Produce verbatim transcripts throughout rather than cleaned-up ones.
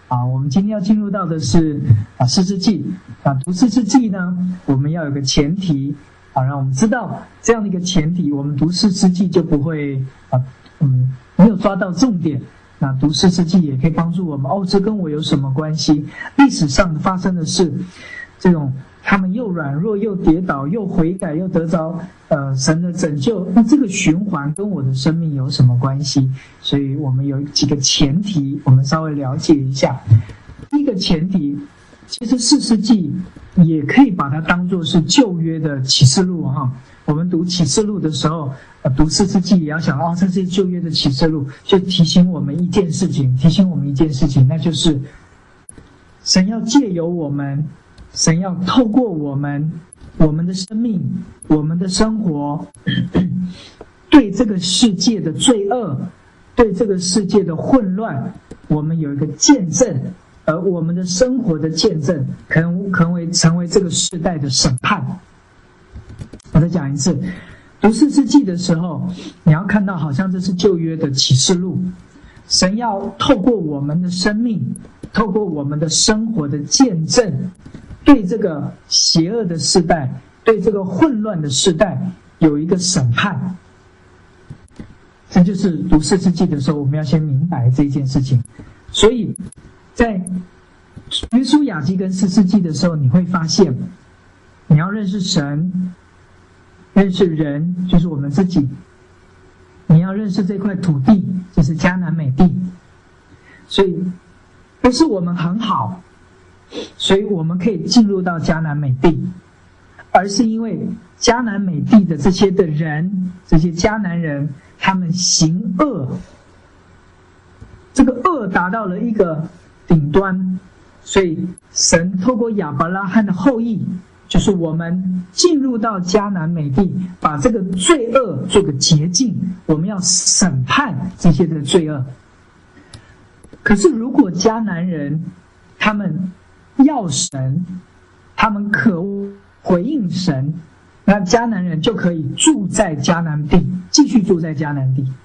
啊，我们今天要进入到的是啊士师记。啊，读士师记呢，我们要有个前提啊，让我们知道这样的一个前提，我们读士师记就不会啊嗯没有抓到重点。那读士师记也可以帮助我们哦，这跟我有什么关系？历史上发生的事，这种他们又软弱又跌倒又悔改又得着呃神的拯救，那这个循环跟我的生命有什么关系？所以我们有几个前提，我们稍微了解一下。第一个前提，其实士师记也可以把它当作是旧约的启示录哈。我们读启示录的时候，呃，读士师记也要想哦，这是旧约的启示录，就提醒我们一件事情，提醒我们一件事情，那就是神要借由我们，神要透过我们，我们的生命，我们的生活，对这个世界的罪恶，对这个世界的混乱，我们有一个见证，而我们的生活的见证，可能可能为成为这个世代的审判。我再讲一次，读士师记的时候，你要看到好像这是旧约的启示录，神要透过我们的生命，透过我们的生活的见证，对这个邪恶的世代，对这个混乱的世代有一个审判。这就是读士师记的时候，我们要先明白这件事情。所以在约书亚记跟士师记的时候，你会发现，你要认识神，认识人，就是我们自己。你要认识这块土地，就是迦南美地。所以不是我们很好，所以我们可以进入到迦南美地，而是因为迦南美地的这些的人，这些迦南人，他们行恶，这个恶达到了一个顶端，所以神透过亚伯拉罕的后裔，就是我们进入到迦南美地，把这个罪恶做个洁净，我们要审判这些的罪恶。可是如果迦南人他们要神，他们渴回应神，那迦南人就可以住在迦南地，继续住在迦南地。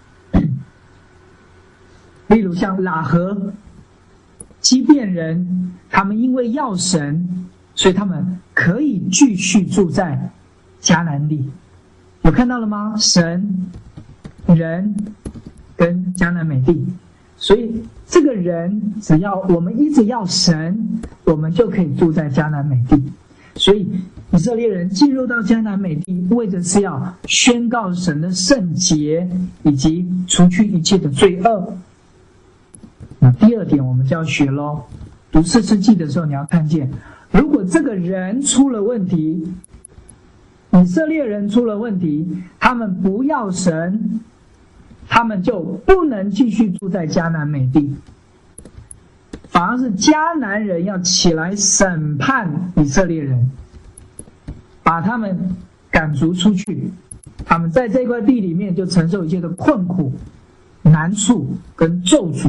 例如像喇合、基遍人，他们因为要神，所以他们可以继续住在迦南地。有看到了吗？神、人跟迦南美地。所以这个人只要我们一直要神，我们就可以住在迦南美地。所以以色列人进入到迦南美地，为的是要宣告神的圣洁，以及除去一切的罪恶。那第二点我们就要学咯，读士师记的时候，你要看见，如果这个人出了问题，以色列人出了问题，他们不要神，他们就不能继续住在迦南美地，反而是迦南人要起来审判以色列人，把他们赶逐出去，他们在这块地里面就承受一切的困苦、难处跟咒诅。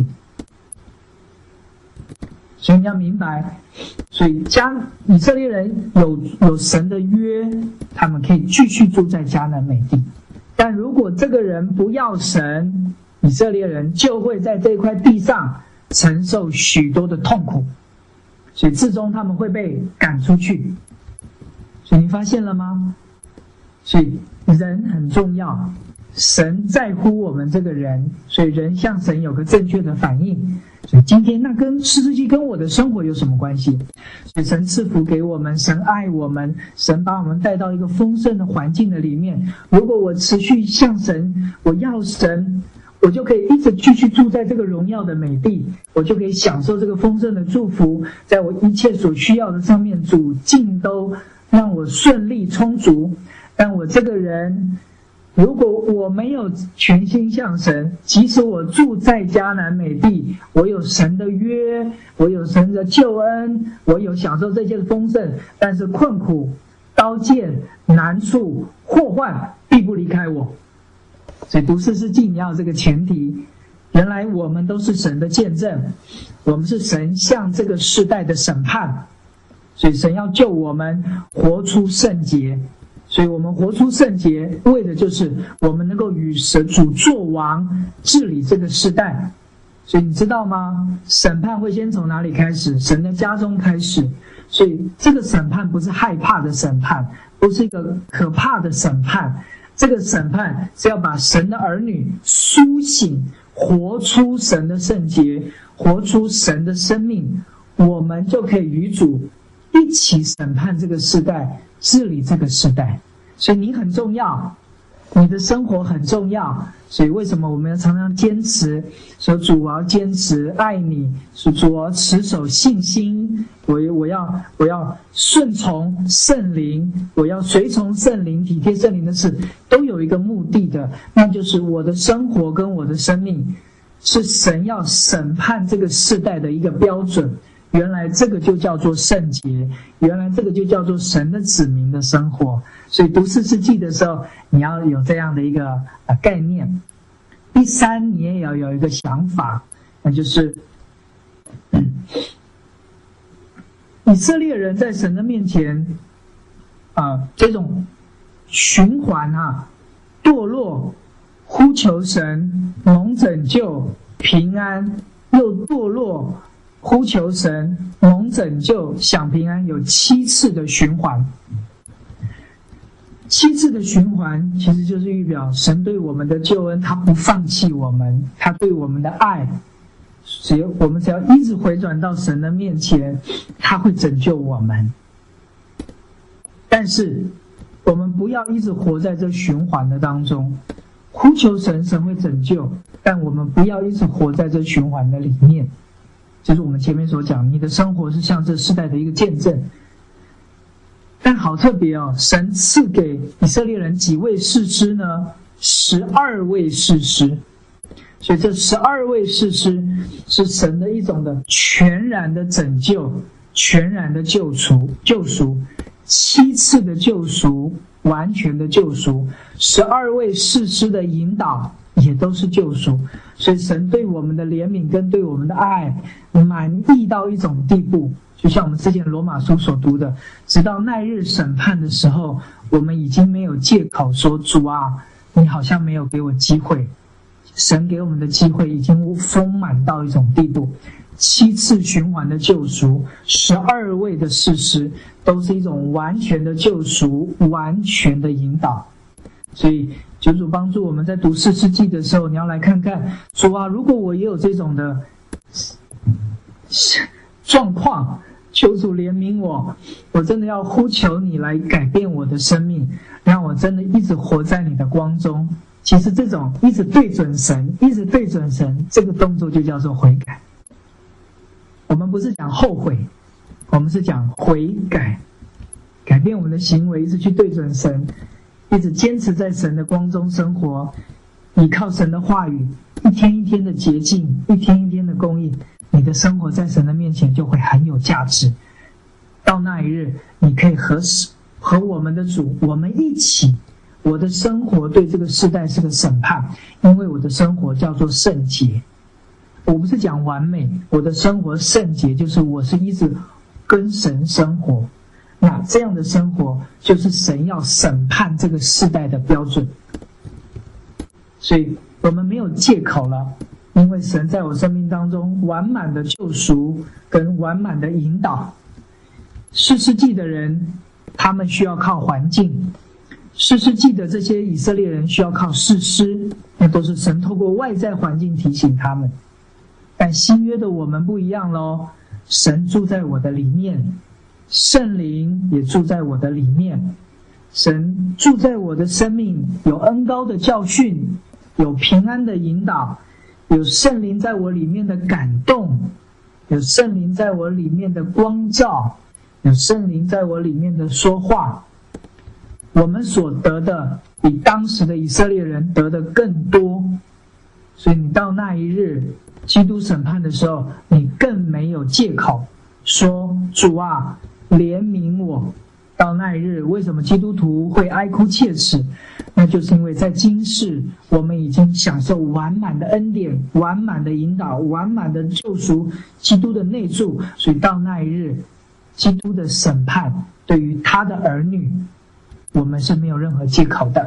所以你要明白，所以迦以色列人有有神的约，他们可以继续住在迦南美地。但如果这个人不要神，以色列人就会在这块地上承受许多的痛苦，所以最终他们会被赶出去。所以你发现了吗？所以人很重要，神在乎我们这个人，所以人向神有个正确的反应。所以今天那跟士师记跟我的生活有什么关系？所以神赐福给我们，神爱我们，神把我们带到一个丰盛的环境的里面。如果我持续向神，我要神，我就可以一直继续住在这个荣耀的美地，我就可以享受这个丰盛的祝福，在我一切所需要的上面，主尽都让我顺利充足。但我这个人，如果我没有全心向神，即使我住在迦南美地，我有神的约，我有神的救恩，我有享受这些的丰盛，但是困苦、刀剑、难处、祸患必不离开我。所以读士师记你要有这个前提，原来我们都是神的见证，我们是神向这个世代的审判，所以神要救我们活出圣洁。所以我们活出圣洁，为的就是我们能够与神主作王，治理这个世代。 所以你知道吗？审判会先从哪里开始？神的家中开始。所以这个审判不是害怕的审判，不是一个可怕的审判，这个审判是要把神的儿女苏醒，活出神的圣洁，活出神的生命，我们就可以与主一起审判这个世代，治理这个世代。所以你很重要，你的生活很重要。所以为什么我们要常常坚持说主，我要坚持爱你，说主，我要持守信心，我我要我要顺从圣灵，我要随从圣灵，体贴圣灵的事，都有一个目的的，那就是我的生活跟我的生命是神要审判这个世代的一个标准。原来这个就叫做圣洁，原来这个就叫做神的子民的生活。所以读士师记的时候，你要有这样的一个呃概念。第三，你也要有一个想法，那就是、嗯、以色列人在神的面前啊、呃，这种循环啊，堕落，呼求神，蒙拯救，平安，又堕落，呼求神，蒙拯救，享平安，有七次的循环。七次的循环其实就是预表神对我们的救恩，他不放弃我们，他对我们的爱，只有我们只要一直回转到神的面前，他会拯救我们。但是我们不要一直活在这循环的当中，呼求神，神会拯救，但我们不要一直活在这循环的里面。就是我们前面所讲，你的生活是像这世代的一个见证。但好特别哦，神赐给以色列人几位士师呢？十二位士师。所以这十二位士师是神的一种的全然的拯救，全然的救赎，救赎，七次的救赎，完全的救赎，十二位士师的引导也都是救赎。所以神对我们的怜悯跟对我们的爱满意到一种地步，就像我们之前罗马书所读的，直到那日审判的时候，我们已经没有借口说主啊，你好像没有给我机会。神给我们的机会已经丰满到一种地步，七次循环的救赎，十二位的士师，都是一种完全的救赎，完全的引导。所以求主帮助我们在读士师记的时候，你要来看看主啊，如果我也有这种的状况，求主怜悯我，我真的要呼求你来改变我的生命，让我真的一直活在你的光中。其实这种一直对准神，一直对准神，这个动作就叫做悔改。我们不是讲后悔，我们是讲悔改，改变我们的行为，一直去对准神，一直坚持在神的光中生活，依靠神的话语，一天一天的洁净，一天一天的公义，你的生活在神的面前就会很有价值。到那一日，你可以和和我们的主，我们一起。我的生活对这个世代是个审判，因为我的生活叫做圣洁。我不是讲完美，我的生活圣洁就是我是一直跟神生活。那这样的生活就是神要审判这个世代的标准。所以我们没有借口了，因为神在我生命当中完满的救赎跟完满的引导。士师记的人，他们需要靠环境。士师记的这些以色列人需要靠士师，那都是神透过外在环境提醒他们。但新约的我们不一样咯，神住在我的里面，圣灵也住在我的里面，神住在我的生命，有恩膏的教训，有平安的引导，有圣灵在我里面的感动，有圣灵在我里面的光照，有圣灵在我里面的说话。我们所得的比当时的以色列人得的更多，所以你到那一日基督审判的时候，你更没有借口说主啊怜悯我。到那一日，为什么基督徒会哀哭切齿？那就是因为在今世我们已经享受完满的恩典，完满的引导，完满的救赎，基督的内住，所以到那一日基督的审判对于他的儿女，我们是没有任何借口的。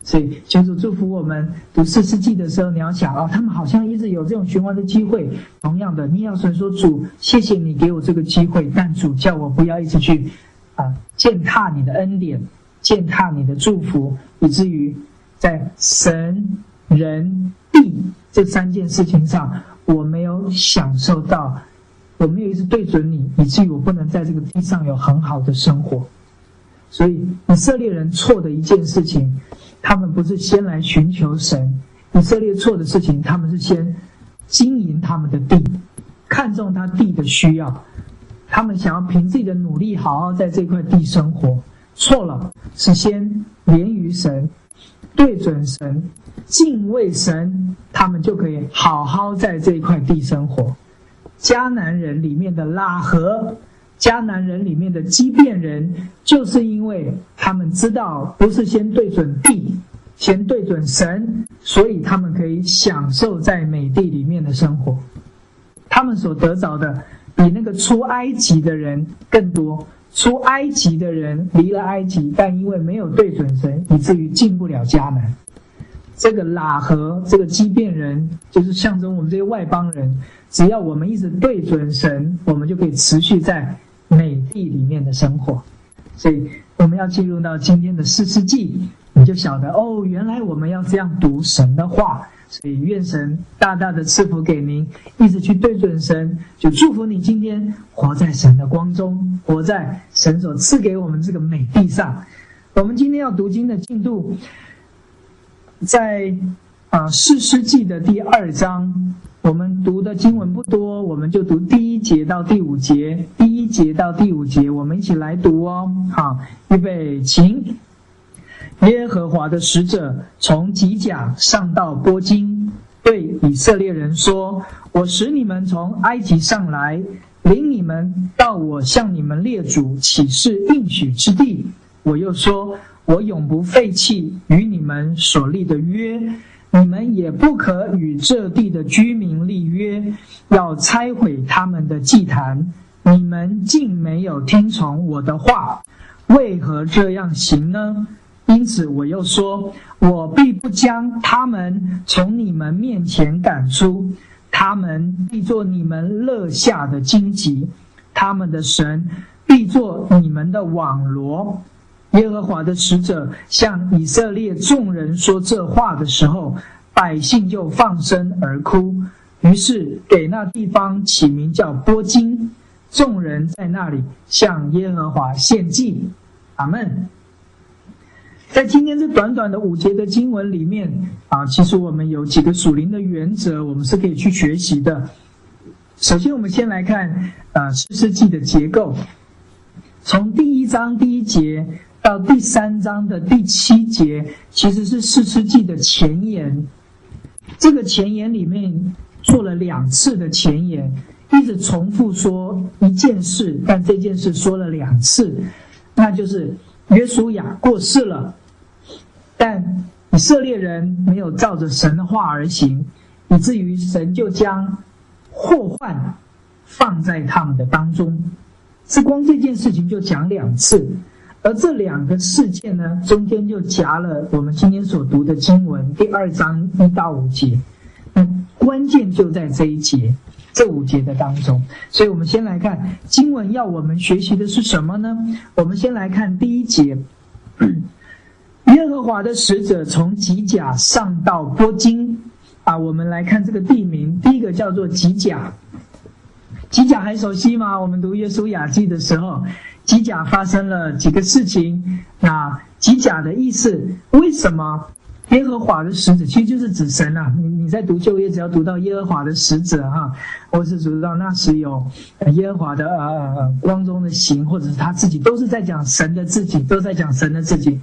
所以求主祝福我们读士师记的时候，你要想哦，他们好像一直有这种循环的机会。同样的，你也要说主，谢谢你给我这个机会，但主叫我不要一直去啊践踏你的恩典，践踏你的祝福，以至于在神、人、地这三件事情上，我没有享受到，我没有一直对准你，以至于我不能在这个地上有很好的生活。所以以色列人错的一件事情，他们不是先来寻求神，以色列错的事情，他们是先经营他们的地，看重他地的需要，他们想要凭自己的努力好好在这块地生活。错了，是先连于神，对准神，敬畏神，他们就可以好好在这一块地生活。迦南人里面的拉合，迦南人里面的基遍人，就是因为他们知道不是先对准地，先对准神，所以他们可以享受在美地里面的生活。他们所得着的比那个出埃及的人更多。出埃及的人离了埃及，但因为没有对准神，以至于进不了迦南。这个喇合，这个基遍人，就是象征我们这些外邦人，只要我们一直对准神，我们就可以持续在美地里面的生活。所以我们要进入到今天的士师记，你就晓得哦，原来我们要这样读神的话。所以愿神大大的赐福给您，一直去对准神，就祝福你今天活在神的光中，活在神所赐给我们这个美地上。我们今天要读经的进度，在啊士师记的第二章，我们读的经文不多，我们就读第一节到第五节，第一节到第五节，我们一起来读哦。好，预备，请。耶和华的使者从吉甲上到波金，对以色列人说：我使你们从埃及上来，领你们到我向你们列祖起誓应许之地。我又说：我永不废弃与你们所立的约，你们也不可与这地的居民立约，要拆毁他们的祭坛。你们竟没有听从我的话，为何这样行呢？因此我又说，我必不将他们从你们面前赶出，他们必作你们勒下的荆棘，他们的神必作你们的网罗。耶和华的使者向以色列众人说这话的时候，百姓就放声而哭，于是给那地方起名叫波金。众人在那里向耶和华献祭。阿们。在今天这短短的五节的经文里面啊，其实我们有几个属灵的原则，我们是可以去学习的。首先，我们先来看啊士师记的结构，从第一章第一节到第三章的第七节，其实是士师记的前言。这个前言里面做了两次的前言，一直重复说一件事，但这件事说了两次，那就是约书亚过世了。但以色列人没有照着神的话而行，以至于神就将祸患放在他们的当中。是光这件事情就讲两次，而这两个事件呢，中间就夹了我们今天所读的经文第二章一到五节。嗯，关键就在这一节，这五节的当中。所以我们先来看经文要我们学习的是什么呢？我们先来看第一节。耶和华的使者从吉甲上到波金啊，我们来看这个地名，第一个叫做吉甲。吉甲还熟悉吗？我们读约书亚记的时候，吉甲发生了几个事情。那吉甲的意思，为什么耶和华的使者其实就是指神啊？你你在读旧约，只要读到耶和华的使者哈，或是读到那时有耶和华的呃光中的形，或者是他自己，都是在讲神的自己，都在讲神的自己。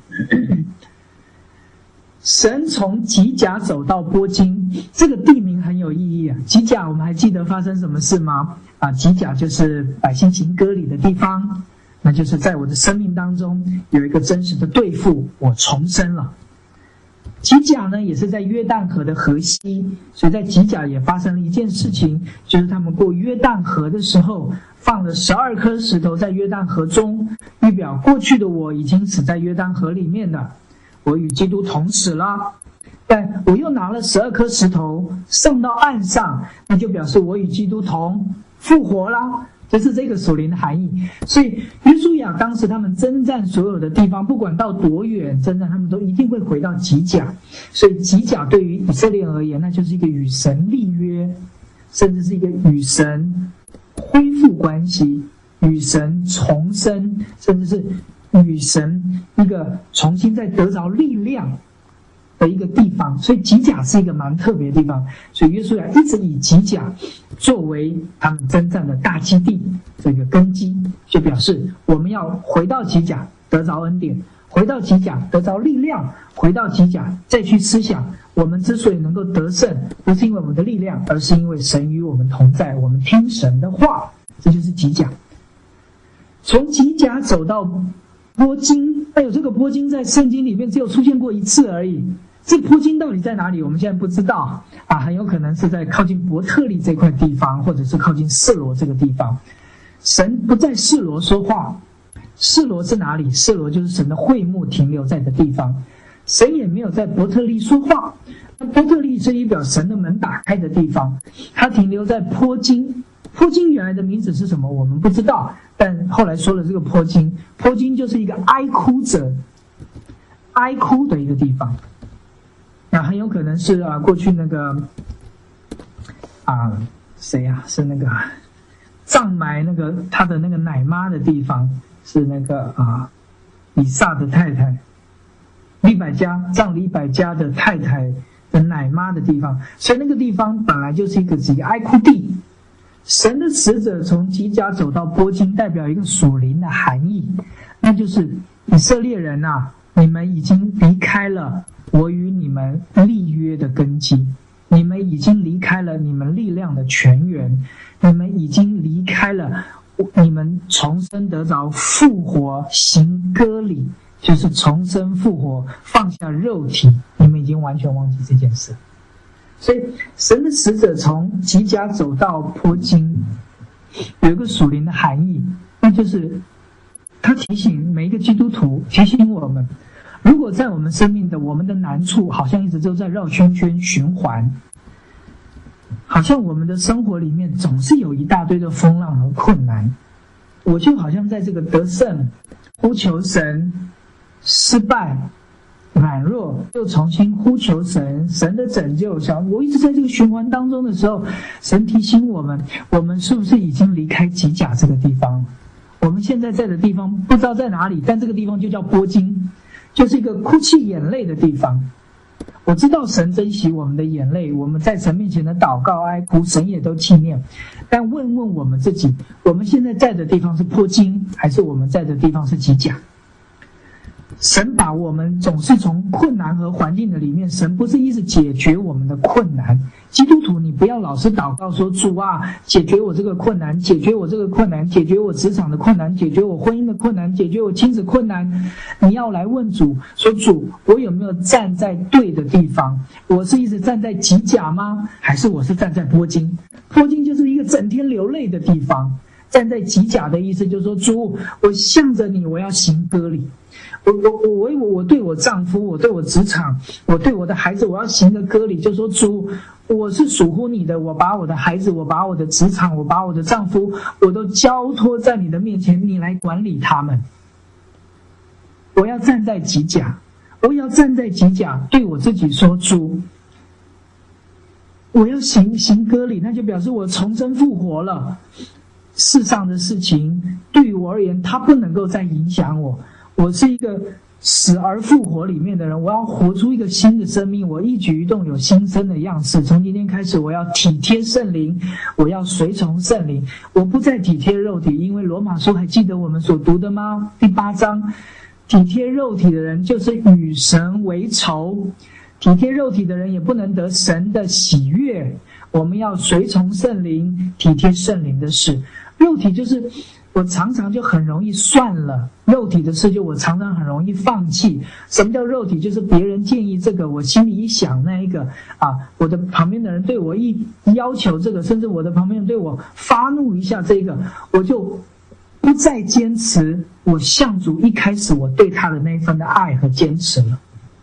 神从吉甲走到波金，这个地名很有意义啊。吉甲我们还记得发生什么事吗？啊，吉甲就是百姓行割礼的地方，那就是在我的生命当中有一个真实的对付，我重生了。吉甲呢，也是在约旦河的河西，所以在吉甲也发生了一件事情，就是他们过约旦河的时候，放了十二颗石头在约旦河中，预表过去的我已经死在约旦河里面了。 我与基督同死了。但我又拿了十二颗石头上到岸上，那就表示我与基督同复活啦。这是这个属灵的含义。所以约书亚当时他们征战所有的地方，不管到多远征战，他们都一定会回到吉甲。所以吉甲对于以色列而言，那就是一个与神立约，甚至是一个与神恢复关系，与神重生，甚至是与神一个重新再得着力量的一个地方。所以吉甲是一个蛮特别的地方，所以约书亚一直以吉甲作为他们征战的大基地，这个根基，就表示我们要回到吉甲得着恩典，回到吉甲得着力量，回到吉甲再去思想，我们之所以能够得胜，不是因为我们的力量，而是因为神与我们同在，我们听神的话，这就是吉甲。从吉甲走到波金，哎呦，这个波金在圣经里面只有出现过一次而已。这波金到底在哪里？我们现在不知道啊，很有可能是在靠近伯特利这块地方，或者是靠近示罗这个地方。神不在示罗说话，示罗是哪里？示罗就是神的会幕停留在的地方。神也没有在伯特利说话，伯特利是一表神的门打开的地方，它停留在波金。波金原来的名字是什么？我们不知道，但后来说了这个波金，波金就是一个哀哭者哀哭的一个地方。那很有可能是啊，过去那个啊谁呀、啊？是那个葬埋那个他的那个奶妈的地方，是那个啊以撒的太太利百加葬利百加的太太的奶妈的地方，所以那个地方本来就是一个一个哀哭地。神的使者从吉甲走到波金，代表一个属灵的含义，那就是以色列人啊，你们已经离开了我与你们立约的根基，你们已经离开了你们力量的泉源，你们已经离开了你们重生得着复活行割礼，就是重生复活放下肉体，你们已经完全忘记这件事。所以神的使者从吉甲走到波金，有一个属灵的含义，那就是他提醒每一个基督徒，提醒我们，如果在我们生命的我们的难处好像一直都在绕圈圈循环，好像我们的生活里面总是有一大堆的风浪和困难，我就好像在这个得胜呼求神失败软弱又重新呼求神，神的拯救，想我一直在这个循环当中的时候，神提醒我们，我们是不是已经离开吉甲这个地方？我们现在在的地方不知道在哪里，但这个地方就叫波金，就是一个哭泣眼泪的地方。我知道神珍惜我们的眼泪，我们在神面前的祷告哀哭，神也都纪念。但问问我们自己，我们现在在的地方是波金，还是我们在的地方是吉甲？神把我们总是从困难和环境的里面，神不是一直解决我们的困难。基督徒，你不要老是祷告说，主啊，解决我这个困难，解决我这个困难，解决我职场的困难，解决我婚姻的困难，解决我亲子困难。你要来问主说，主，我有没有站在对的地方？我是一直站在吉甲吗？还是我是站在波金？波金就是一个整天流泪的地方。站在吉甲的意思就是说，主，我向着你，我要行割礼。我我我我我对我丈夫，我对我职场，我对我的孩子，我要行个割礼，就说主，我是属乎你的，我把我的孩子，我把我的职场，我把我的丈夫，我都交托在你的面前，你来管理他们。我要站在吉甲，我要站在吉甲，对我自己说，主，我要行行割礼，那就表示我重生复活了。世上的事情对于我而言，它不能够再影响我。我是一个死而复活里面的人，我要活出一个新的生命，我一举一动有新生的样式。从今天开始，我要体贴圣灵，我要随从圣灵，我不再体贴肉体。因为罗马书还记得我们所读的吗？第八章，体贴肉体的人就是与神为仇，体贴肉体的人也不能得神的喜悦。我们要随从圣灵，体贴圣灵的事。肉体就是我常常就很容易算了，肉体的事就我常常很容易放弃。什么叫肉体？就是别人建议这个，我心里一想那一个啊，我的旁边的人对我一要求这个，甚至我的旁边人对我发怒一下这个，我就不再坚持我向主一开始我对他的那一份的爱和坚持了。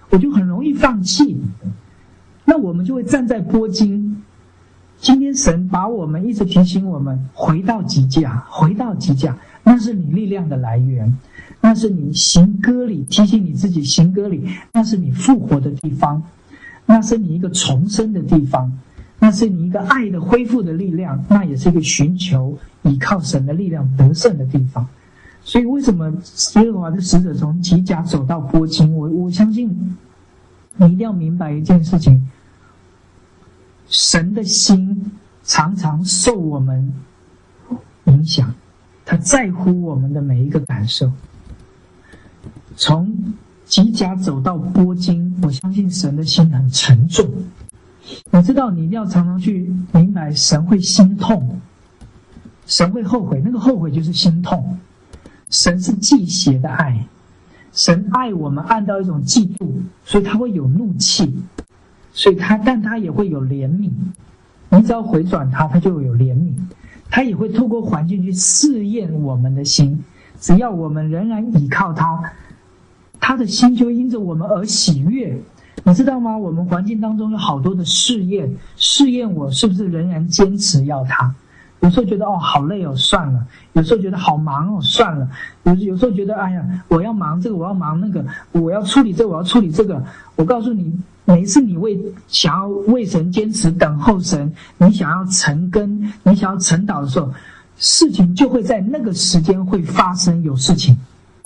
我就很容易放弃。那我们就会站在波经。今天神把我们一直提醒我们回到极甲，回到极甲，那是你力量的来源，那是你行割礼，提醒你自己行割礼，那是你复活的地方，那是你一个重生的地方，那是你一个爱的恢复的力量，那也是一个寻求依靠神的力量得胜的地方。所以为什么耶和华的使者从极甲走到波经？我我相信你一定要明白一件事情，神的心常常受我们影响，他在乎我们的每一个感受。从极甲走到波经，我相信神的心很沉重。你知道，你一定要常常去明白，神会心痛，神会后悔，那个后悔就是心痛。神是忌邪的爱，神爱我们爱到一种嫉妒，所以他会有怒气，所以他但他也会有怜悯。你只要回转他，他就会有怜悯。他也会透过环境去试验我们的心，只要我们仍然倚靠他，他的心就因着我们而喜悦。你知道吗？我们环境当中有好多的试验，试验我是不是仍然坚持要他。有时候觉得哦好累哦，算了；有时候觉得好忙哦，算了；有有时候觉得哎呀，我要忙这个，我要忙那个，我要处理这个，我要处理这个。我告诉你，每一次你为想要为神坚持等候神，你想要成根，你想要成导的时候，事情就会在那个时间会发生有事情。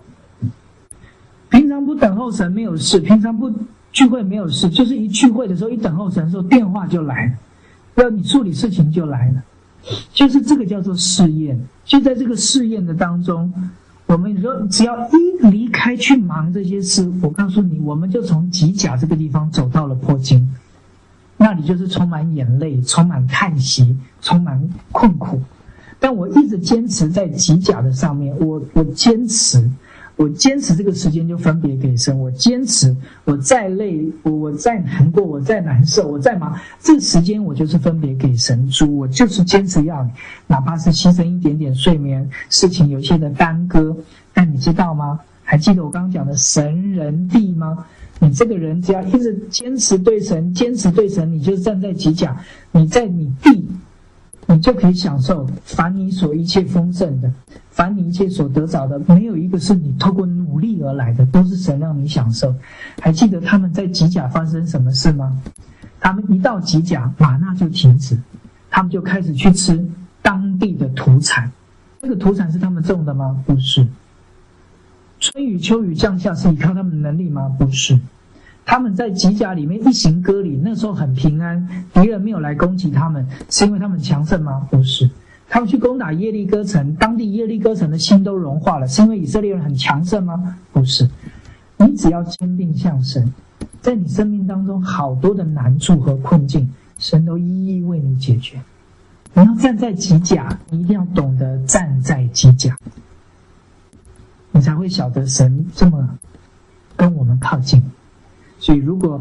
平常不等候神没有事，平常不聚会没有事，就是一聚会的时候，一等候神的时候，电话就来了，要你处理事情就来了。就是这个叫做试验。就在这个试验的当中，我们说只要一离开去忙这些事，我告诉你，我们就从极甲这个地方走到了波经，那里就是充满眼泪，充满叹息，充满困苦。但我一直坚持在极甲的上面，我我坚持我坚持这个时间就分别给神，我坚持，我再累，我我再难过，我再难受，我再忙，这个时间我就是分别给神。主，我就是坚持要你，哪怕是牺牲一点点睡眠，事情有些的耽搁。但你知道吗？还记得我刚刚讲的神人地吗？你这个人只要一直坚持对神，坚持对神，你就站在极甲，你在你地，你就可以享受凡你所一切丰盛的，凡你一切所得着的，没有一个是你透过努力而来的，都是神让你享受。还记得他们在极甲发生什么事吗？他们一到极甲，玛纳就停止，他们就开始去吃当地的土产。这个土产是他们种的吗？不是。春雨秋雨降下是依靠他们的能力吗？不是。他们在极甲里面一行割礼，那时候很平安，敌人没有来攻击他们，是因为他们强盛吗？不是。他们去攻打耶利哥城，当地耶利哥城的心都融化了，是因为以色列人很强盛吗？不是。你只要坚定向神，在你生命当中好多的难处和困境，神都一一为你解决。你要站在极甲，你一定要懂得站在极甲，你才会晓得神这么跟我们靠近。所以如果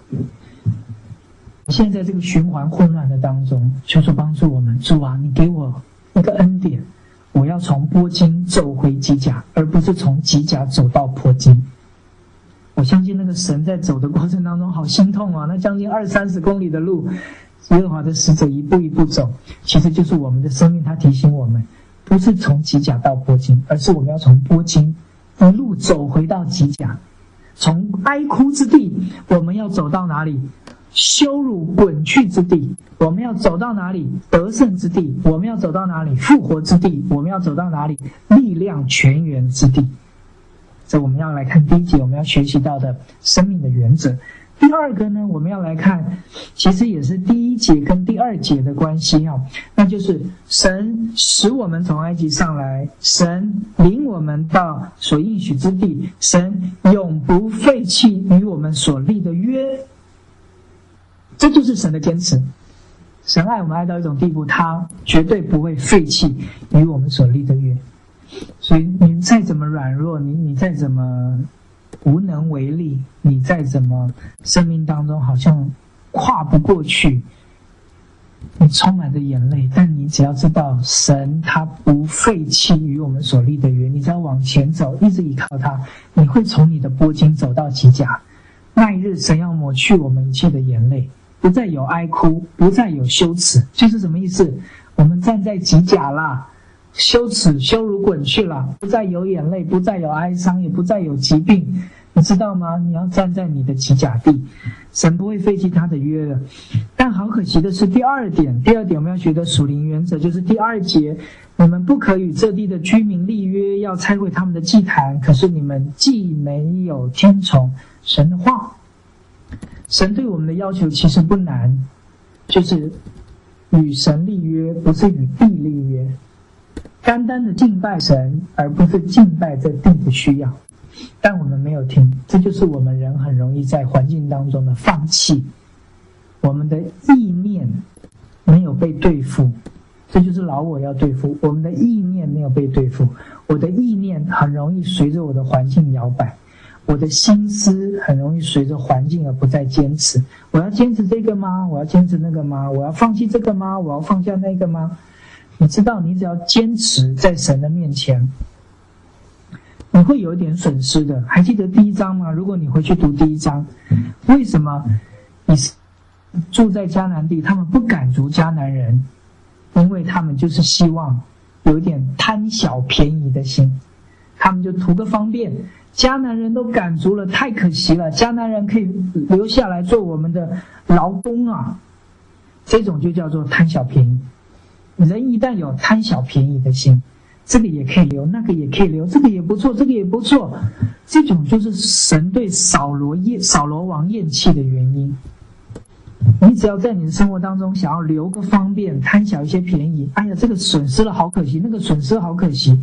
你现在在这个循环混乱的当中，求主帮助我们。主啊，你给我一个恩典，我要从波经走回极甲，而不是从极甲走到波经。我相信那个神在走的过程当中好心痛啊，那将近二三十公里的路，耶和华的使者一步一步走，其实就是我们的生命。他提醒我们，不是从极甲到波经，而是我们要从波经一路走回到极甲。从哀哭之地，我们要走到哪里？羞辱滚去之地。我们要走到哪里？得胜之地。我们要走到哪里？复活之地。我们要走到哪里？力量泉源之地。这我们要来看第一节，我们要学习到的生命的原则。第二个呢，我们要来看，其实也是第一节跟第二节的关系啊，那就是神使我们从埃及上来，神领我们到所应许之地，神永不废弃与我们所立的约，这就是神的坚持。神爱我们爱到一种地步，他绝对不会废弃与我们所立的约。所以你再怎么软弱，你你再怎么无能为力，你再怎么生命当中好像跨不过去，你充满着眼泪，但你只要知道神他不废弃与我们所立的约，你只要往前走，一直依靠他，你会从你的波经走到极甲， 那一日神要抹去我们一切的眼泪，不再有哀哭，不再有羞耻。就是什么意思？我们站在极甲啦，羞耻羞辱滚去了，不再有眼泪，不再有哀伤，也不再有疾病。你知道吗？你要站在你的极甲地，神不会废弃他的约了。但好可惜的是第二点，第二点我们要学的属灵原则就是第二节，你们不可与这地的居民立约，要拆毁他们的祭坛，可是你们既没有听从神的话。神对我们的要求其实不难，就是与神立约，不是与地立约，单单的敬拜神，而不是敬拜这地的需要。但我们没有听，这就是我们人很容易在环境当中的放弃。我们的意念没有被对付，这就是老我要对付。我们的意念没有被对付，我的意念很容易随着我的环境摇摆，我的心思很容易随着环境而不再坚持。我要坚持这个吗？我要坚持那个吗？我要放弃这个吗？我要放下那个吗？你知道，你只要坚持在神的面前，你会有一点损失的。还记得第一章吗？如果你回去读第一章，为什么你住在迦南地，他们不赶逐迦南人？因为他们就是希望有一点贪小便宜的心，他们就图个方便。迦南人都赶逐了，太可惜了，迦南人可以留下来做我们的劳工啊，这种就叫做贪小便宜。人一旦有贪小便宜的心，这个也可以留，那个也可以留，这个也不错，这个也不错，这种就是神对扫罗厌扫罗王厌弃的原因。你只要在你的生活当中想要留个方便，贪小一些便宜，哎呀，这个损失了好可惜，那个损失好可惜，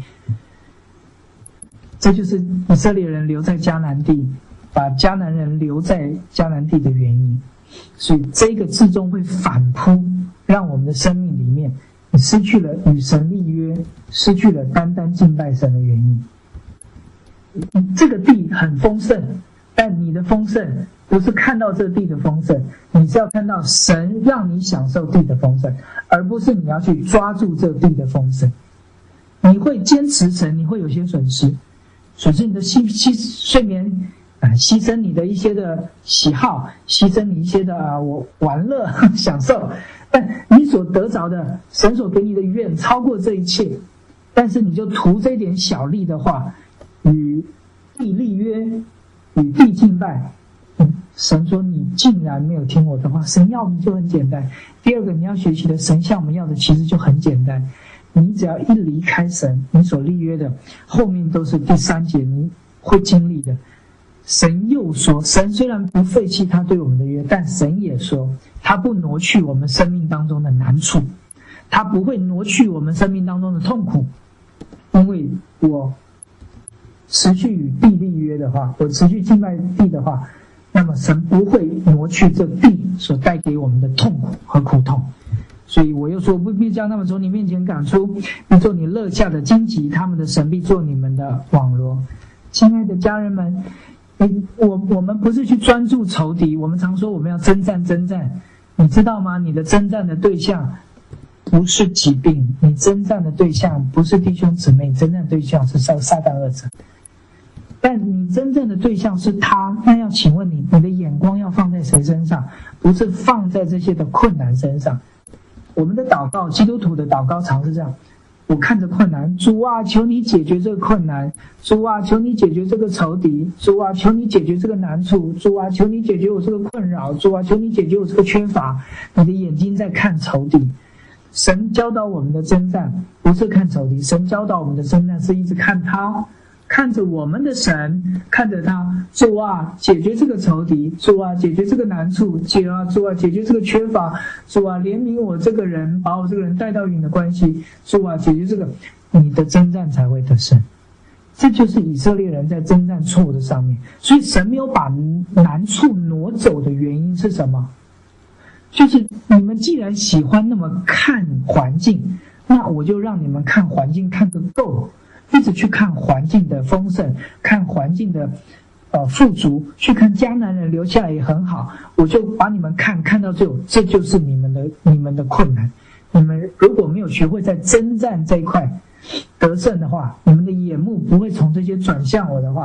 这就是以色列人留在迦南地，把迦南人留在迦南地的原因。所以这个至终会反扑，让我们的生命里面你失去了与神立约，失去了单单敬拜神的原因。这个地很丰盛，但你的丰盛不是看到这地的丰盛，你是要看到神让你享受地的丰盛，而不是你要去抓住这地的丰盛。你会坚持神，你会有些损失，损失你的牺牺睡眠啊，牺牲你的一些的喜好，牺牲你一些的啊我玩乐享受，但你所得着的，神所给你的远超过这一切。但是你就图这点小利的话，与地立约，与地敬拜，嗯，神说你竟然没有听我的话。神要你就很简单。第二个你要学习的，神向我们要的其实就很简单，你只要一离开神，你所立约的后面都是第三节你会经历的。神又说，神虽然不废弃他对我们的约，但神也说他不挪去我们生命当中的难处，他不会挪去我们生命当中的痛苦。因为我持续与地立约的话，我持续敬拜地的话，那么神不会挪去这地所带给我们的痛苦和苦痛。所以我又说，不必将他们从你面前赶出，必做你乐下的荆棘，他们的神必做你们的网罗。亲爱的家人们，我我们不是去专注仇敌，我们常说我们要征战征战，你知道吗？你的征战的对象不是疾病，你征战的对象不是弟兄姊妹，征战的对象是撒撒旦恶者。但你真正的对象是他，那要请问你，你的眼光要放在谁身上？不是放在这些的困难身上。我们的祷告，基督徒的祷告常是这样，我看着困难，主啊，求你解决这个困难，主啊，求你解决这个仇敌，主啊，求你解决这个难处，主啊，求你解决我这个困扰，主啊，求你解决我这个缺乏。你的眼睛在看仇敌。神教导我们的征战不是看仇敌，神教导我们的征战是一直看他，看着我们的神，看着他，主啊，解决这个仇敌，主啊，解决这个难处，主啊，主啊，解决这个缺乏，主啊，怜悯我这个人，把我这个人带到与你的关系，主啊，解决这个，你的征战才会得胜。这就是以色列人在征战错误的上面。所以神没有把难处挪走的原因是什么？就是你们既然喜欢那么看环境，那我就让你们看环境看个够，一直去看环境的丰盛，看环境的呃富足，去看迦南人留下来也很好，我就把你们看看到最后，这就是你们的你们的困难。你们如果没有学会在征战这一块得胜的话，你们的眼目不会从这些转向我的话，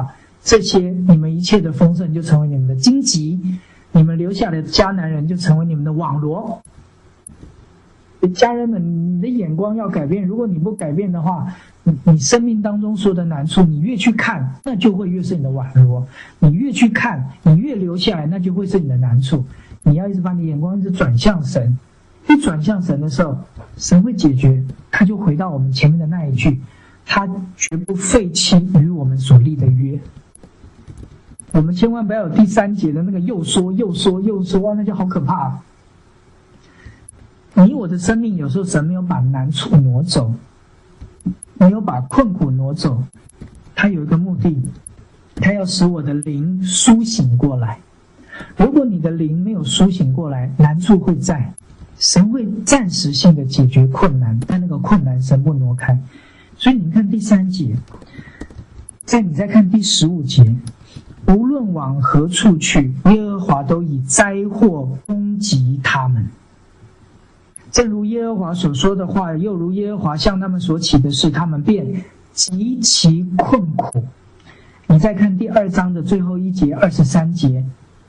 这些你们一切的丰盛就成为你们的荆棘，你们留下的迦南人就成为你们的网罗。家人们，你的眼光要改变，如果你不改变的话，你你生命当中所有的难处，你越去看，那就会越是你的网罗；你越去看，你越留下来，那就会是你的难处。你要一直把你眼光一直转向神，一转向神的时候，神会解决。他就回到我们前面的那一句，他绝不废弃与我们所立的约。我们千万不要有第三节的那个又说又说又说，哇，那就好可怕。你我的生命有时候神没有把难处挪走，没有把困苦挪走，他有一个目的，他要使我的灵苏醒过来。如果你的灵没有苏醒过来，难处会在，神会暂时性的解决困难，但那个困难神不挪开。所以你看第三节，在你再看第十五节，无论往何处去，耶和华都以灾祸攻击他们。正如耶和华所说的话，又如耶和华向他们所起的事，他们便极其困苦。你再看第二章的最后一节二十三节，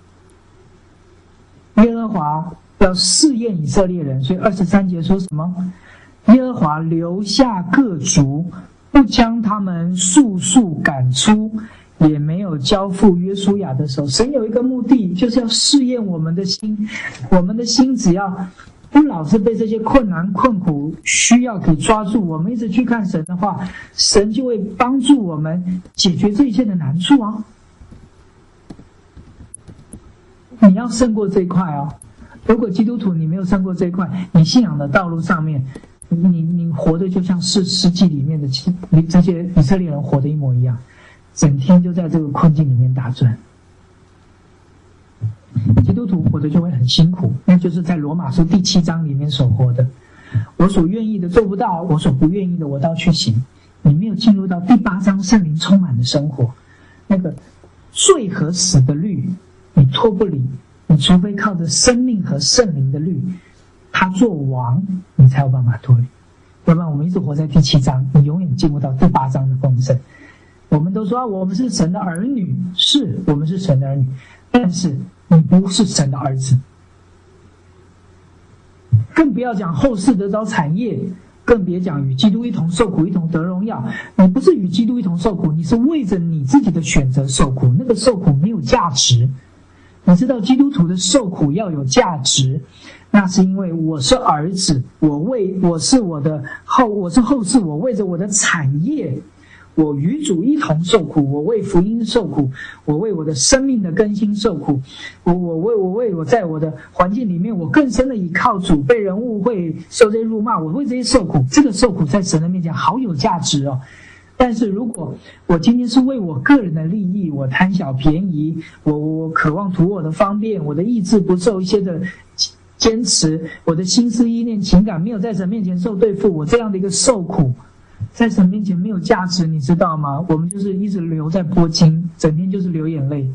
耶和华要试验以色列人，所以二十三节说什么？耶和华留下各族，不将他们速速赶出，也没有交付约书亚的手。神有一个目的，就是要试验我们的心。我们的心只要不老是被这些困难困苦需要给抓住，我们一直去看神的话，神就会帮助我们解决这一切的难处啊。你要胜过这一块哦。如果基督徒你没有胜过这一块，你信仰的道路上面，你你活的就像是世纪里面的这些以色列人活的一模一样，整天就在这个困境里面打转。基督徒活的就会很辛苦，那就是在罗马书第七章里面所活的。我所愿意的做不到，我所不愿意的我倒去行。你没有进入到第八章圣灵充满的生活，那个罪和死的律你脱不离，你除非靠着生命和圣灵的律，他做王，你才有办法脱离。要不然我们一直活在第七章，你永远进不到第八章的丰盛。我们都说、啊、我们是神的儿女，是我们是神的儿女，但是你不是神的儿子，更不要讲后世得着产业，更别讲与基督一同受苦，一同得荣耀。你不是与基督一同受苦，你是为着你自己的选择受苦，那个受苦没有价值。你知道基督徒的受苦要有价值，那是因为我是儿子，我为我是我的后我是后世，我为着我的产业，我与主一同受苦，我为福音受苦，我为我的生命的更新受苦，我我为我为我在我的环境里面，我更深的倚靠主，被人误会，受这些辱骂，我为这些受苦，这个受苦在神的面前好有价值哦。但是如果我今天是为我个人的利益，我贪小便宜，我我渴望图我的方便，我的意志不受一些的坚持，我的心思意念情感没有在神面前受对付，我这样的一个受苦在神面前没有价值，你知道吗？我们就是一直流在波经，整天就是流眼泪。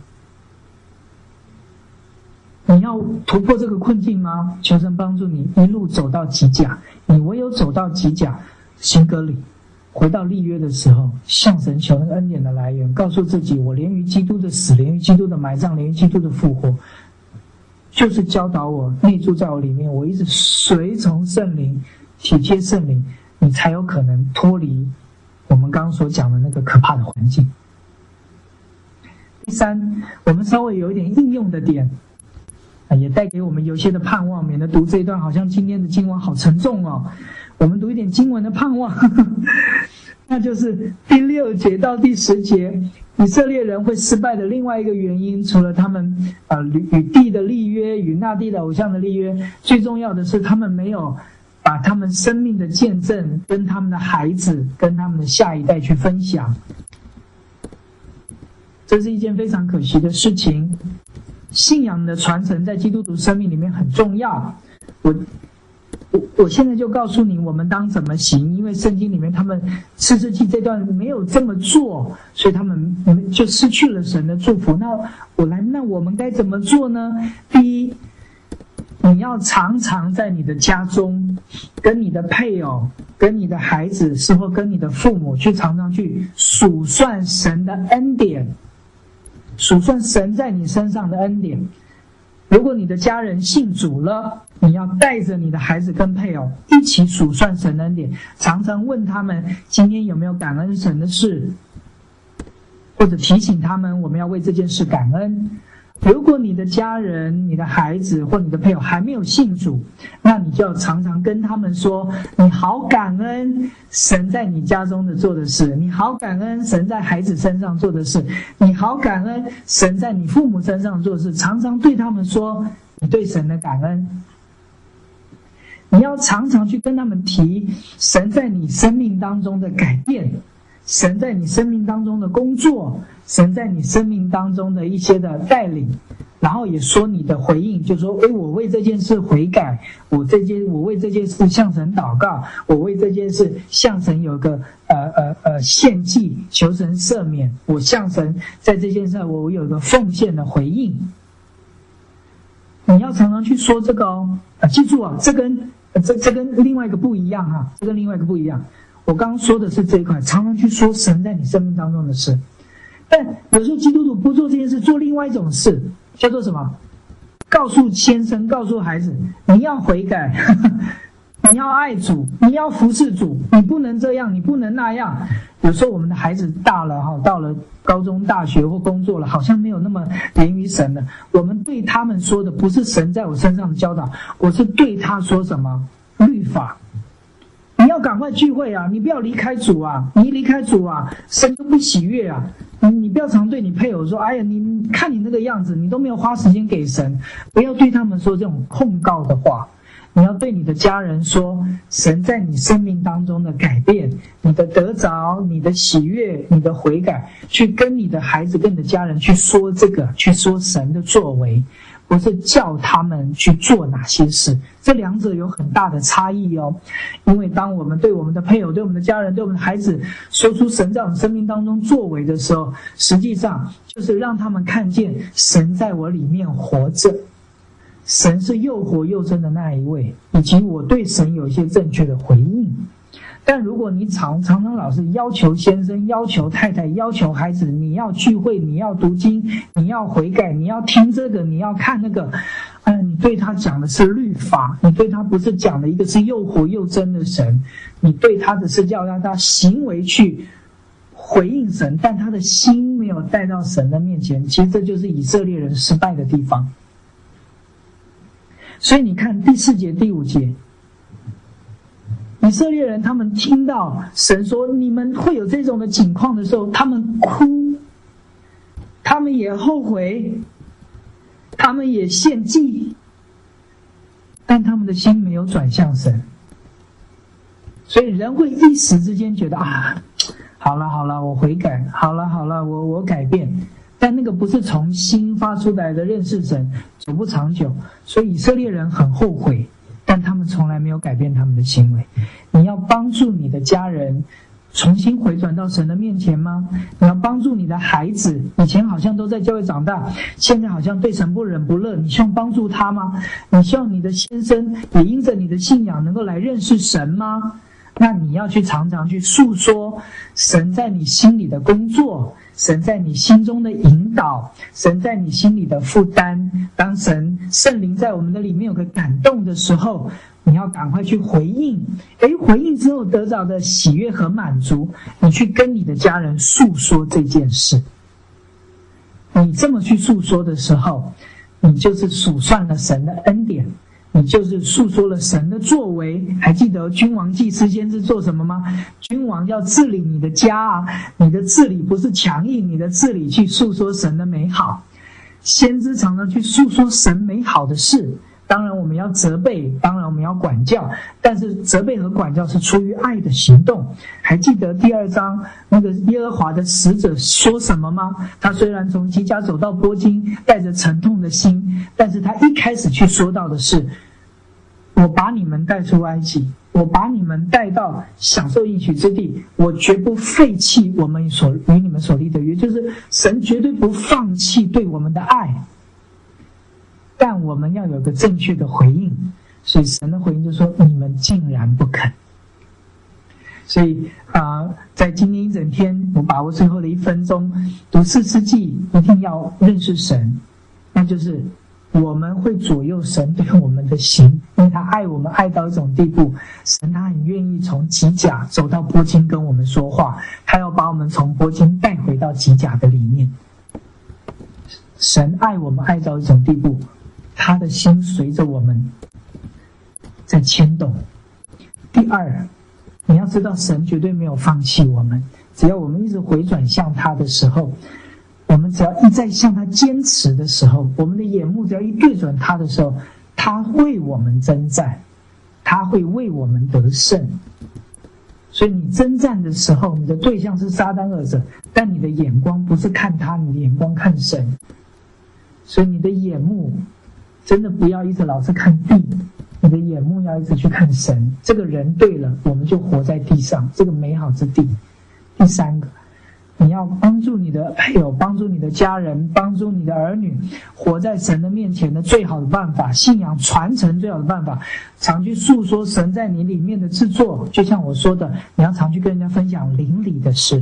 你要突破这个困境吗？求神帮助你一路走到极甲，你唯有走到极甲，行割礼，回到立约的时候，向神求那个恩典的来源，告诉自己，我连于基督的死，连于基督的埋葬，连于基督的复活，就是教导我，内住在我里面，我一直随从圣灵，体贴圣灵，你才有可能脱离我们刚刚所讲的那个可怕的环境。第三，我们稍微有一点应用的点，也带给我们有些的盼望，免得读这一段好像今天的经文好沉重哦。我们读一点经文的盼望，呵呵，那就是第六节到第十节，以色列人会失败的另外一个原因，除了他们呃与地的立约，与那地的偶像的立约，最重要的是他们没有把他们生命的见证跟他们的孩子跟他们的下一代去分享，这是一件非常可惜的事情。信仰的传承在基督徒生命里面很重要。我我我现在就告诉你我们当怎么行，因为圣经里面他们士师记这段没有这么做，所以他们就失去了神的祝福。那我来那我们该怎么做呢？第一，你要常常在你的家中跟你的配偶跟你的孩子，是或跟你的父母去常常去数算神的恩典， 数算神在你身上的恩典。如果你的家人信主了，你要带着你的孩子跟配偶一起数算神的恩典，常常问他们今天有没有感恩神的事，或者提醒他们我们要为这件事感恩。如果你的家人、你的孩子或你的配偶还没有信主，那你就要常常跟他们说，你好感恩神在你家中的做的事，你好感恩神在孩子身上做的事，你好感恩神在你父母身上做的事，常常对他们说你对神的感恩。你要常常去跟他们提神在你生命当中的改变，神在你生命当中的工作，神在你生命当中的一些的带领，然后也说你的回应，就说诶，我为这件事悔改，我这件我为这件事向神祷告，我为这件事向神有个呃呃呃献祭，求神赦免，我向神在这件事我有个奉献的回应。你要常常去说这个哦，啊，记住啊，这跟这这跟另外一个不一样啊，这跟另外一个不一样。我刚刚说的是这一块，常常去说神在你生命当中的事。但有时候基督徒不做这件事，做另外一种事，叫做什么？告诉先生，告诉孩子，你要悔改，呵呵，你要爱主，你要服侍主，你不能这样，你不能那样。有时候我们的孩子大了哈，到了高中、大学或工作了，好像没有那么连于神了。我们对他们说的不是神在我身上的教导，我是对他说什么？律法。你要赶快聚会啊！你不要离开主啊！你一离开主啊，神就不喜悦啊！你你不要常对你配偶说：“哎呀，你看你那个样子，你都没有花时间给神。”不要对他们说这种控告的话。你要对你的家人说，神在你生命当中的改变，你的得着，你的喜悦，你的悔改，去跟你的孩子、跟你的家人去说这个，去说神的作为。不是叫他们去做哪些事，这两者有很大的差异哦。因为当我们对我们的配偶、对我们的家人、对我们的孩子说出神在我们生命当中作为的时候，实际上就是让他们看见神在我里面活着，神是又活又真的那一位，以及我对神有一些正确的回应。但如果你常常常老是要求先生、要求太太、要求孩子，你要聚会，你要读经，你要悔改，你要听这个，你要看那个，呃，你对他讲的是律法，你对他不是讲的一个是又活又真的神，你对他的是要让他行为去回应神，但他的心没有带到神的面前。其实这就是以色列人失败的地方。所以你看第四节、第五节。以色列人他们听到神说你们会有这种的境况的时候，他们哭，他们也后悔，他们也献祭，但他们的心没有转向神。所以人会一时之间觉得啊，好了好了，我悔改，好了好了，我我改变，但那个不是从心发出来的认识神，走不长久。所以以色列人很后悔，但他们从来没有改变他们的行为。你要帮助你的家人重新回转到神的面前吗？你要帮助你的孩子，以前好像都在教会长大，现在好像对神不忍不乐，你希望帮助他吗？你希望你的先生也因着你的信仰能够来认识神吗？那你要去常常去诉说神在你心里的工作，神在你心中的引导，神在你心里的负担。当神圣灵在我们的里面有个感动的时候，你要赶快去回应。诶，回应之后得到的喜悦和满足，你去跟你的家人诉说这件事。你这么去诉说的时候，你就是数算了神的恩典，你就是诉说了神的作为。还记得君王祭司先知做什么吗？君王要治理你的家啊，你的治理不是强硬，你的治理去诉说神的美好。先知常常去诉说神美好的事，当然我们要责备，当然我们要管教，但是责备和管教是出于爱的行动。还记得第二章那个耶和华的使者说什么吗？他虽然从基甲走到波金，带着沉痛的心，但是他一开始去说到的是，我把你们带出埃及，我把你们带到享受应许之地，我绝不废弃我们所与你们所立的约，就是神绝对不放弃对我们的爱，但我们要有个正确的回应。所以神的回应就说你们竟然不肯。所以啊、呃，在今天一整天我把把握最后的一分钟，读士师记，一定要认识神，那就是我们会左右神对我们的心，因为他爱我们爱到一种地步，神他很愿意从吉甲走到波金跟我们说话，他要把我们从波金带回到吉甲的里面。神爱我们爱到一种地步，他的心随着我们在牵动。第二，你要知道神绝对没有放弃我们，只要我们一直回转向他的时候，我们只要一再向他坚持的时候，我们的眼目只要一对准他的时候，他为我们征战，他会为我们得胜。所以你征战的时候，你的对象是撒旦恶者，但你的眼光不是看他，你的眼光看神。所以你的眼目真的不要一直老是看地，你的眼目要一直去看神。这个人对了，我们就活在地上这个美好之地。第三个，你要帮助你的配偶，帮助你的家人，帮助你的儿女活在神的面前的最好的办法，信仰传承最好的办法，常去诉说神在你里面的制作。就像我说的，你要常去跟人家分享灵里的事。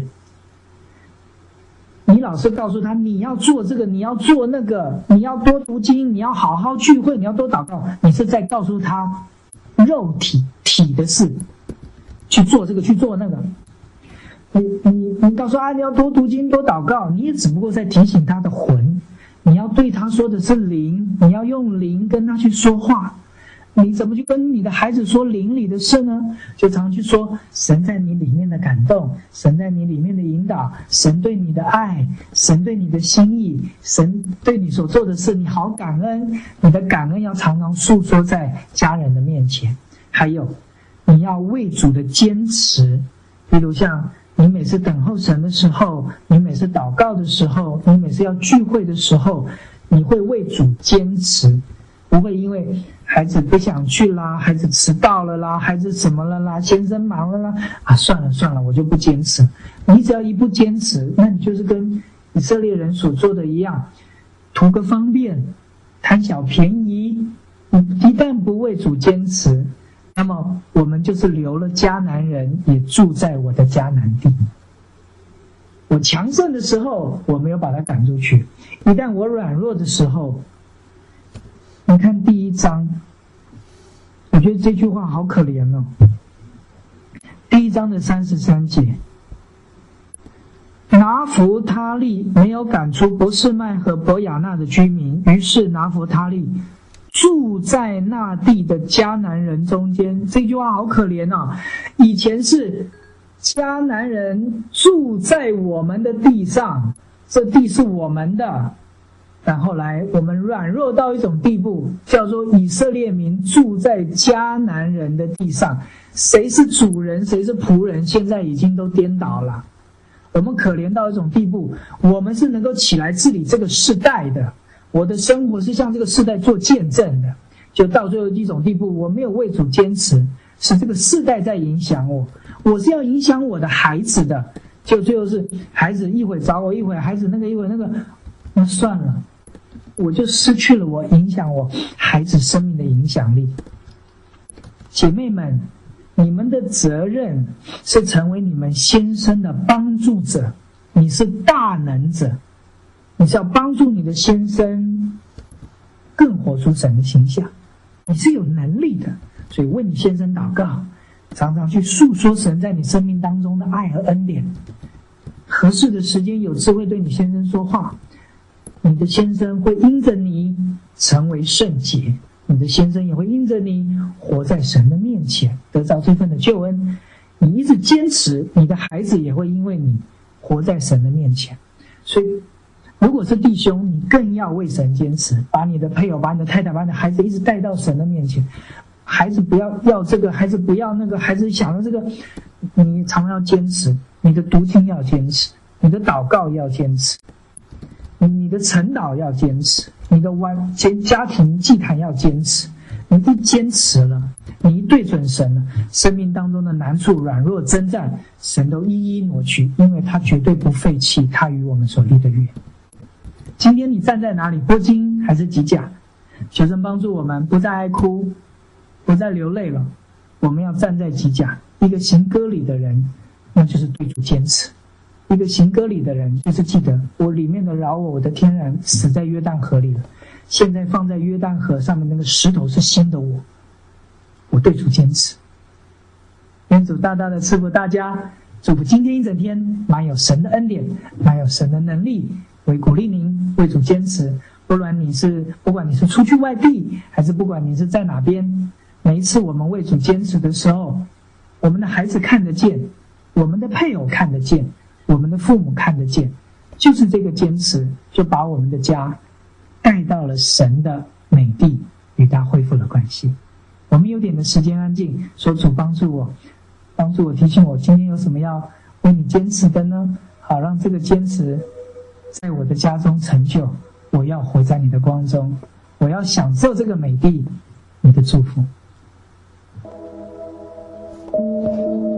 你老是告诉他你要做这个，你要做那个，你要多读经，你要好好聚会，你要多祷告，你是在告诉他肉体体的事，去做这个去做那个。你你你告诉他你要多读经多祷告，你也只不过在提醒他的魂。你要对他说的是灵，你要用灵跟他去说话。你怎么去跟你的孩子说灵里的事呢？就常去说神在你里面的感动，神在你里面的引导，神对你的爱，神对你的心意，神对你所做的事你好感恩。你的感恩要常常诉说在家人的面前。还有你要为主的坚持，比如像你每次等候神的时候，你每次祷告的时候，你每次要聚会的时候，你会为主坚持，不会因为孩子不想去啦，孩子迟到了啦，孩子怎么了啦，先生忙了啦，啊，算了算了，我就不坚持。你只要一不坚持，那你就是跟以色列人所做的一样，图个方便，贪小便宜。你一旦不为主坚持，那么我们就是流了迦南人，也住在我的迦南地。我强盛的时候，我没有把他赶出去；一旦我软弱的时候，你看第一章，我觉得这句话好可怜哦。第一章的三十三节，拿弗他利没有赶出伯示麦和伯亚纳的居民，于是拿弗他利住在那地的迦南人中间。这句话好可怜啊！以前是迦南人住在我们的地上，这地是我们的。但后来我们软弱到一种地步，叫做以色列民住在迦南人的地上。谁是主人，谁是仆人，现在已经都颠倒了。我们可怜到一种地步，我们是能够起来治理这个世代的。我的生活是向这个世代做见证的，就到最后一种地步，我没有为主坚持，是这个世代在影响我。我是要影响我的孩子的，就最后是孩子一会找我，一会孩子那个，一会那个，那算了。我就失去了我影响我孩子生命的影响力。姐妹们，你们的责任是成为你们先生的帮助者，你是大能者，你是要帮助你的先生更活出神的形象，你是有能力的。所以为你先生祷告，常常去诉说神在你生命当中的爱和恩典。合适的时间有智慧对你先生说话，你的先生会因着你成为圣洁，你的先生也会因着你活在神的面前，得到这份的救恩。你一直坚持，你的孩子也会因为你活在神的面前。所以如果是弟兄，你更要为神坚持，把你的配偶，把你的太太，把你的孩子一直带到神的面前。孩子不要要这个，孩子不要那个，孩子想要这个，你常常要坚持。你的读经要坚持，你的祷告要坚持，你的晨祷要坚持，你的家庭祭坛要坚持。你一坚持了，你一对准神了，生命当中的难处、软弱、征战，神都一一挪去，因为他绝对不废弃他与我们所立的约。今天你站在哪里？波金还是吉甲？求神帮助我们，不再爱哭，不再流泪了。我们要站在吉甲，一个行割礼的人，那就是对主坚持。 一个行割礼的人，就是记得我里面的饶我，我的天然死在约旦河里了，现在放在约旦河上面那个石头是新的我，我对主坚持。愿主大大的赐福大家，祝福今天一整天满有神的恩典，满有神的能力，为鼓励您为主坚持。不管你是不管你是出去外地，还是不管你是在哪边，每一次我们为主坚持的时候，我们的孩子看得见，我们的配偶看得见，我们的父母看得见，就是这个坚持，就把我们的家带到了神的美地，与他恢复了关系。我们有点的时间安静，说主帮助我，帮助我提醒我今天有什么要为你坚持的呢？好让这个坚持在我的家中成就。我要活在你的光中，我要享受这个美地，你的祝福。